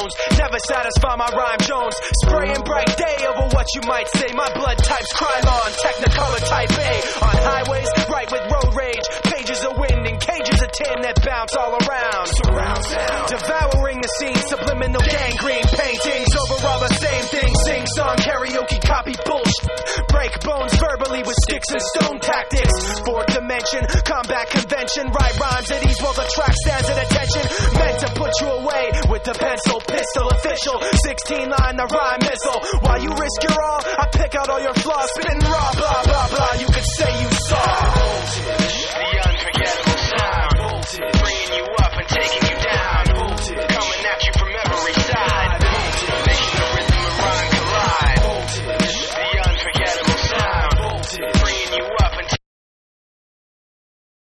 Jones. Never satisfy my rhyme Jones. Spraying bright day over what you might say. My blood type's Krylon, Technicolor type A. On highways, right with road rage. Pages of wind and cages of tin that bounce all around. Surround sound. Devouring the scene, subliminal gangrene paintings. Overall the same thing, sing song, karaoke, copy bullshit. Break bones verbally with sticks and stone tactics. Fourth dimension, combat convention. Write rhymes at ease while the track stands at attention. Meant to put you away with the pencil, pistol official. 16 line, the rhyme missile. While you risk your all, I pick out all your flaws. Spitting